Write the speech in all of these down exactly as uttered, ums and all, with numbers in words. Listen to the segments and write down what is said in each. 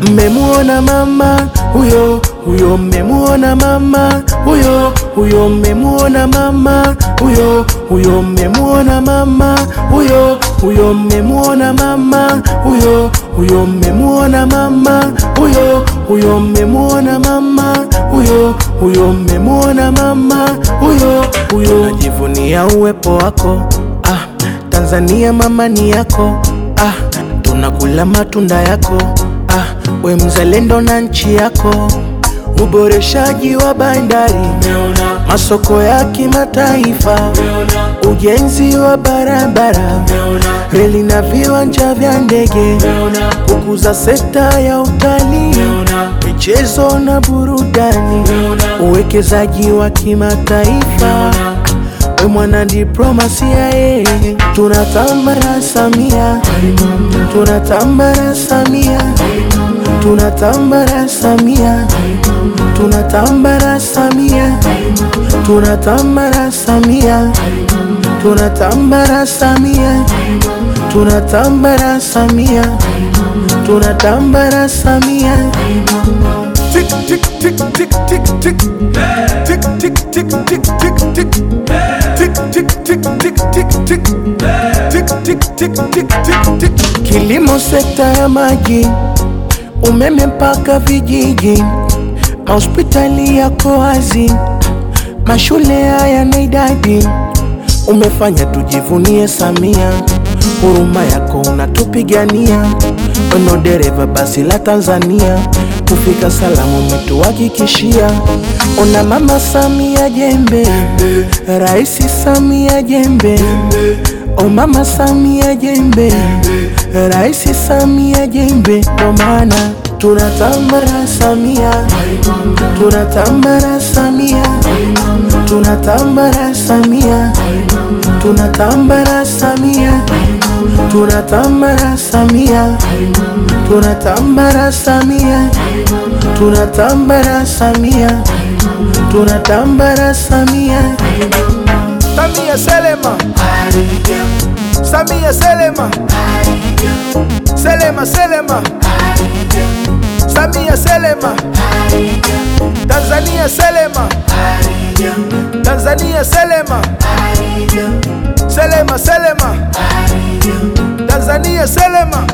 Mmemuona mama huyo huyo, mmemuona mama huyo huyo, mmemuona mama huyo huyo, mmemuona mama huyo huyo, mmemuona mama huyo huyo, mmemuona mama huyo huyo, mmemuona mama huyo huyo, mmemuona mama huyo huyo. Najivunia uwepo wako, ah, Tanzania mama ni yako, ah, tunakula matunda yako, ah, we mzalendo na nchi yako. Uboreshaji wa bandari, masoko ya kimataifa, ujenzi wa barabara, reli na viwanja vya ndege, kukuza sekta ya utalii, michezo na burudani, uwekezaji wa kimataifa. We mwana diplomasia, eh, tunatamba na Samia, tunatamba na Samia, tunatamba na Samia, tunatamba na Samia, tunatamba na Samia, tunatamba na Samia, tunatamba na Samia, tunatamba na Samia. Tick tick tick tick tick tick, tick tick tick tick tick tick, tick tick tick tick tick tick, tick tick tick tick tick tick. Kilimo, sekta ya maji, umeme mpaka vijiji, hospitali yako wazi, mashule haya na idadi. Umefanya tujivunie Samia, huruma yako unatupigania. Ono dereva basi la Tanzania, kufika salamu umetuhakikishia. Ona mama Samia jembe, Raisi Samia jembe, o mama Samia jembe, Raisi Samia jembe. Ndo maana tunatamba na Samia, tunatamba na Samia, tunatamba na Samia, tunatamba na Samia, tunatamba na Samia, tunatamba na Samia, tunatamba na Samia, tunatamba na Samia. Samia Selema, Samia Selema, Selema Selema, Samia Selema, Tanzania Selema, Tanzania Selema, Selema Selema, Tanzania Selema.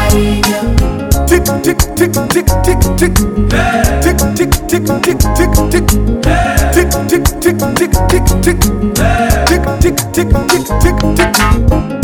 Tick tick tick tick tick tick, tick tick tick tick tick tick, tick tick tick tick tick tick, tick tick tick tick tick tick.